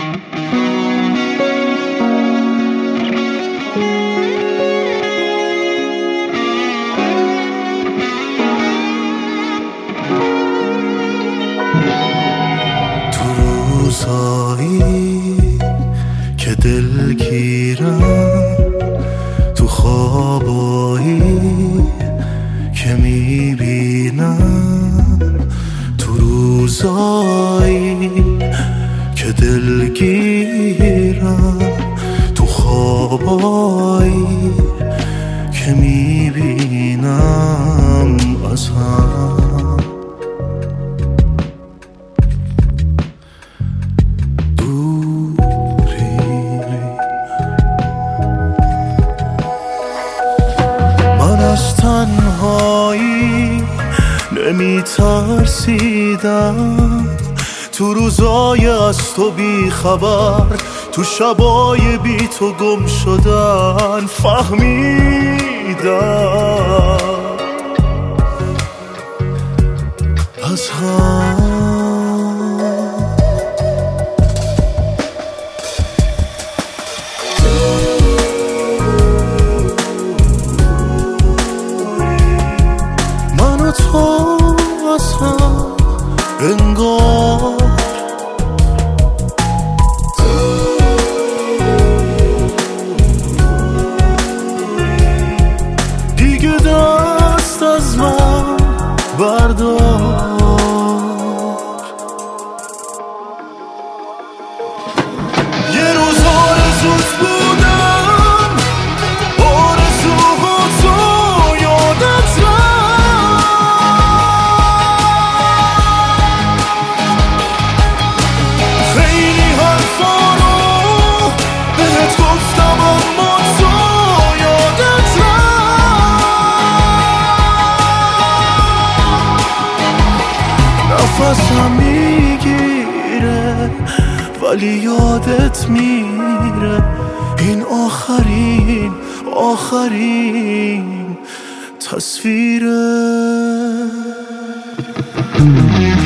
روزایی که دلگیرم، تو خوابایی که میبینم، تو روزایی که دلگیرم، تو خوابایی که میبینم از هم. از تنهایی نمیترسیدم، تو روزای از تو بی خبر، تو شبای بی تو گم شدن فهمیدم از هم. تو از هم انگار دیگه دست از من بردار. یه روز آرزوت بودم، آرزوهاتو یادت نفسم میگیره ولی یادت میره، این آخرین تصویره.